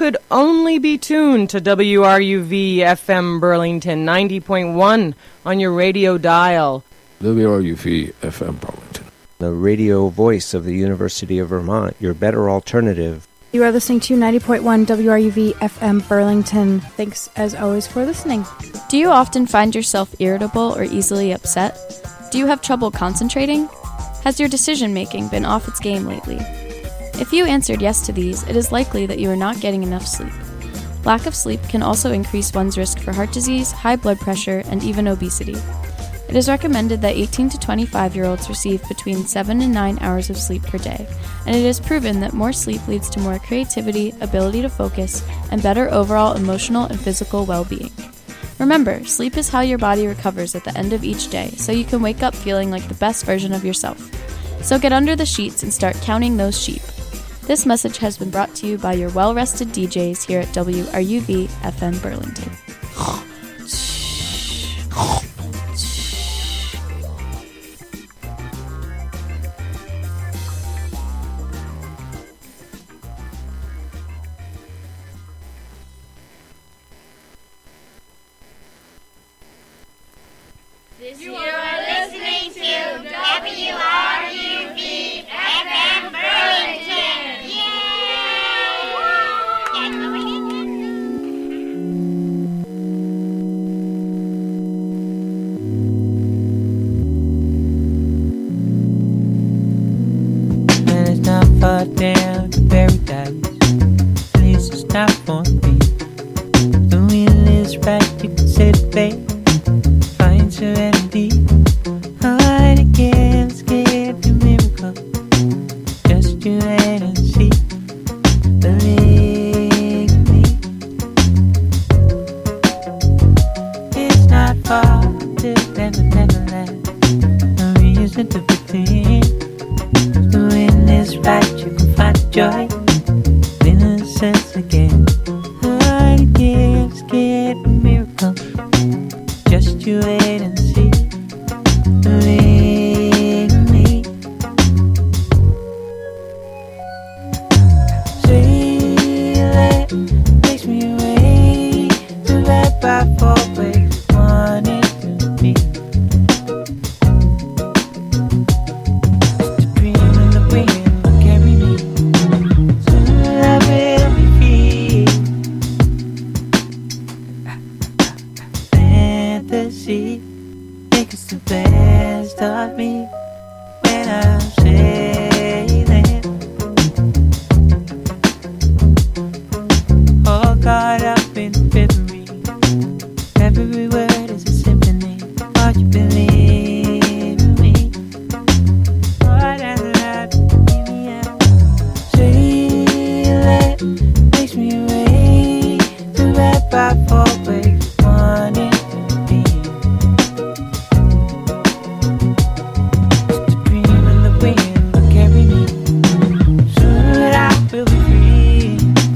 could only be tuned to WRUV FM Burlington 90.1 on your radio dial. WRUV FM Burlington, the radio voice of the University of Vermont, your better alternative. You are listening to 90.1 WRUV FM Burlington. Thanks, as always, for listening. Do you often find yourself irritable or easily upset? Do you have trouble concentrating? Has your decision-making been off its game lately? If you answered yes to these, it is likely that you are not getting enough sleep. Lack of sleep can also increase one's risk for heart disease, high blood pressure, and even obesity. It is recommended that 18 to 25-year-olds receive between 7 and 9 hours of sleep per day, and it is proven that more sleep leads to more creativity, ability to focus, and better overall emotional and physical well-being. Remember, sleep is how your body recovers at the end of each day, so you can wake up feeling like the best version of yourself. So get under the sheets and start counting those sheep. This message has been brought to you by your well-rested DJs here at WRUV FM Burlington. You are listening to WRUV FM Burlington. And it's not far down to paradise. Please it's not for me. The wheel is right, you can sit back. Find serenity. Hard again, scared the miracle. Just you wait and see. Believe me. It's not far to Netherlands. No reason to pretend. The wind is right, you can find joy. Innocence again. Hard again, scared the miracle. Just you wait and see. Believe me. Sailing takes me away to that by four ways. Want it to be. To dream in the wind will carry me. Soon I will be free. Fantasy makes the best of me when I'm sailing. All caught up in reverie. Every word is a symphony. Won't you believe in me? More than that, leave me out. Sailing takes me away to that by four ways. Want it to be. To dream in the wind will carry me. Soon I will be free.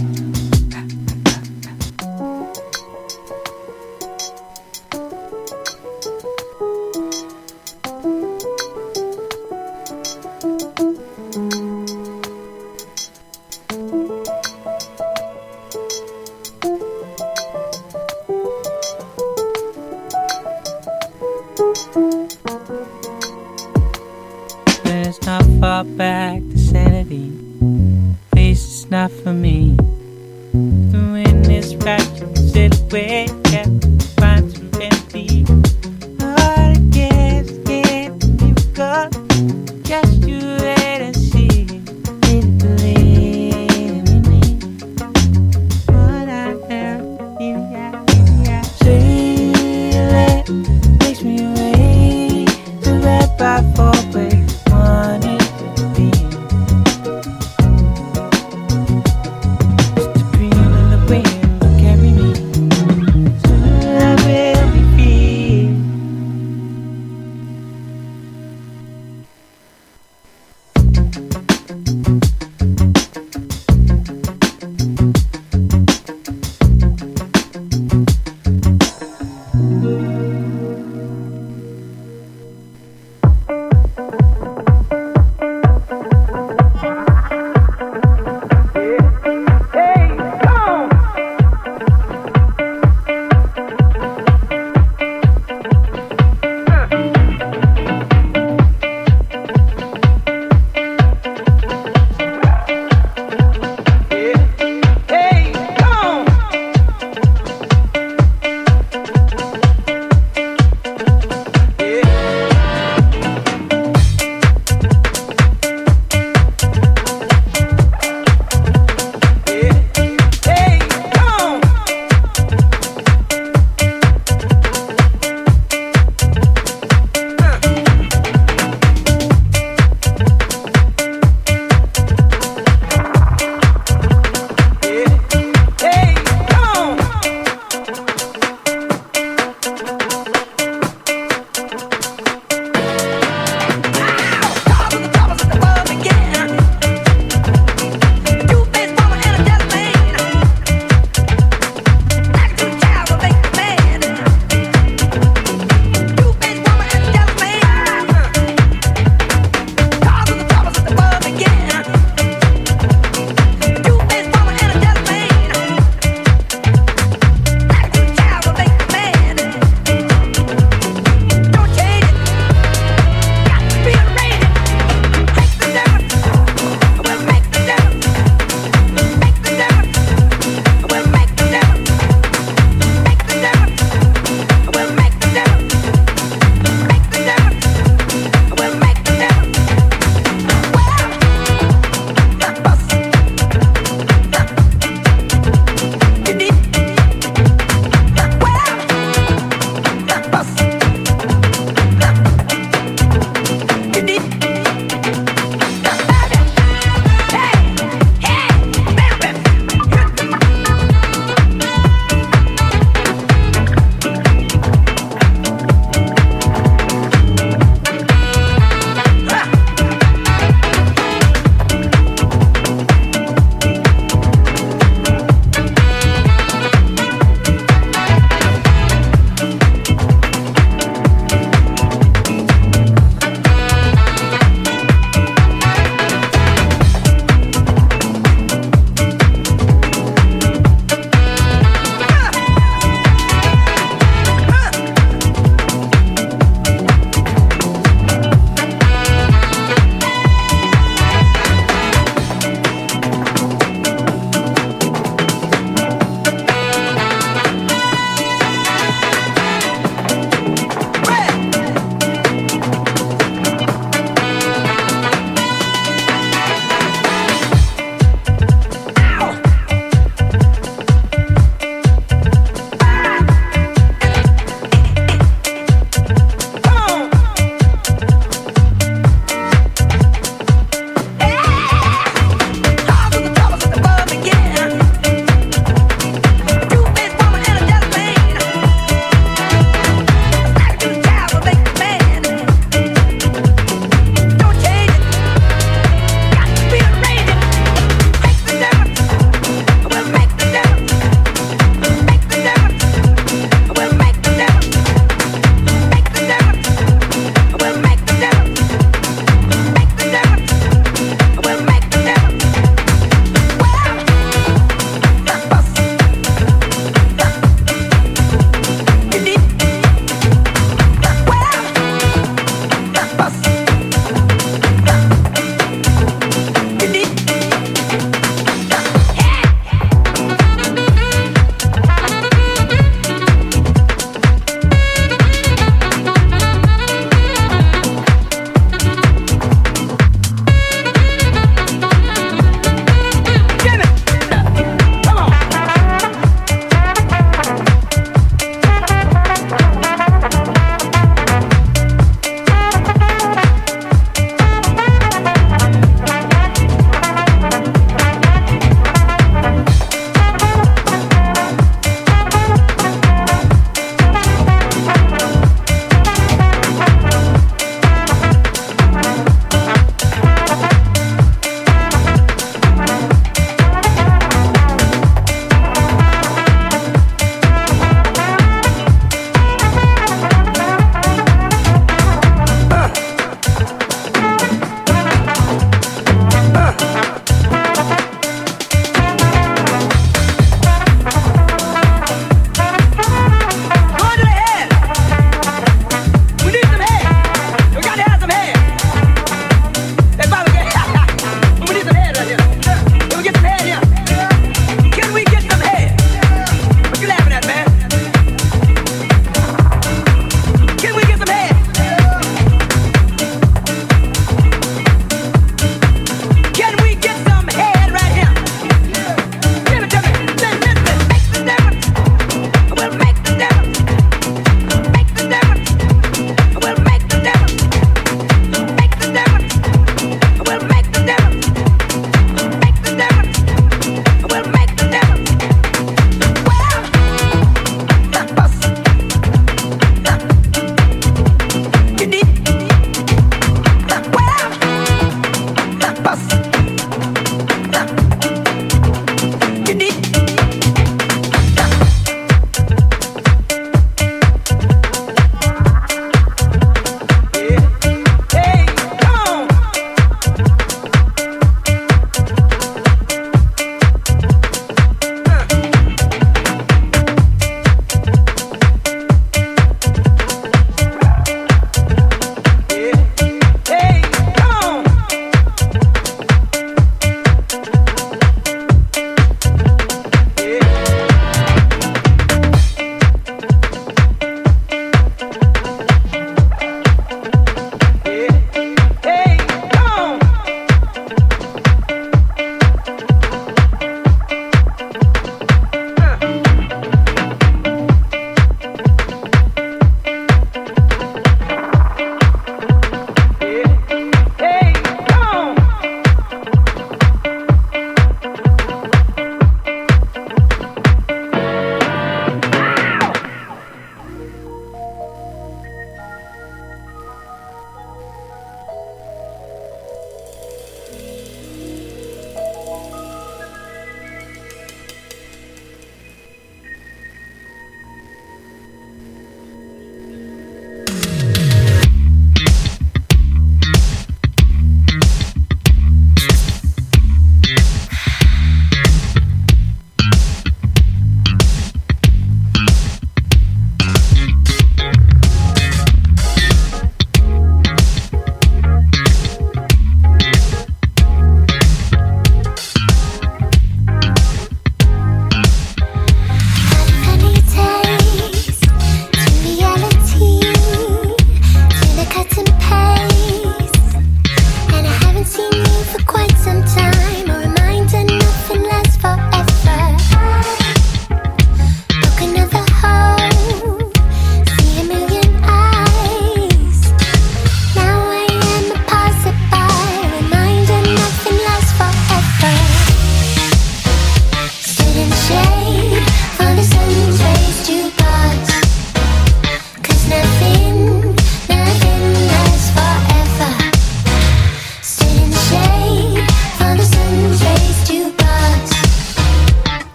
But it's not far back to sanity. Face is not for me. The wind is right, you can sit away. Yeah, find some empty. Hard again, scared you go. Just you wait and see. Really believe in me. What I am, sailing takes me away to that by four ways. Want it to be. To dream in the wind will carry me.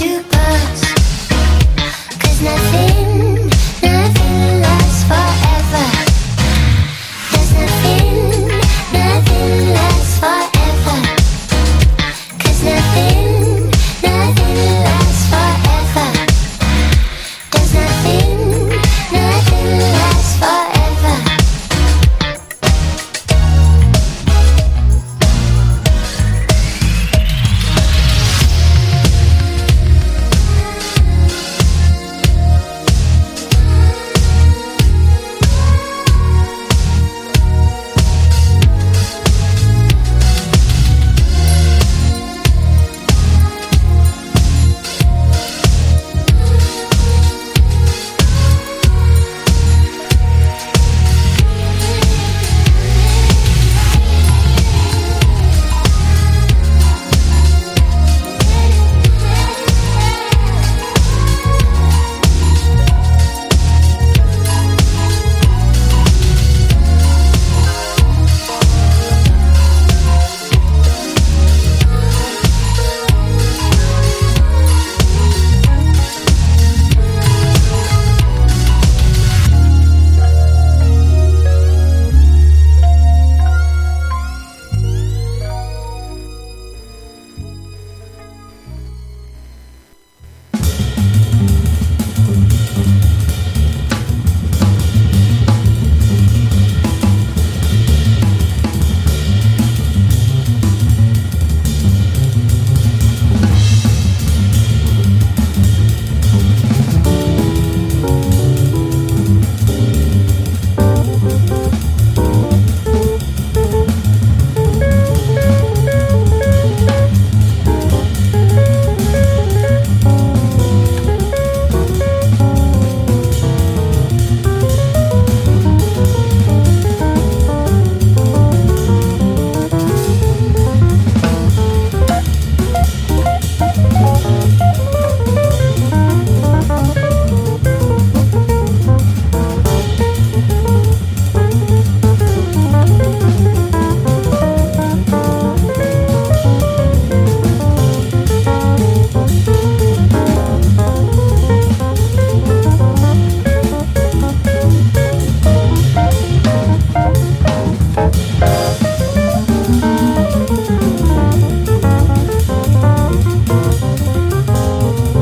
you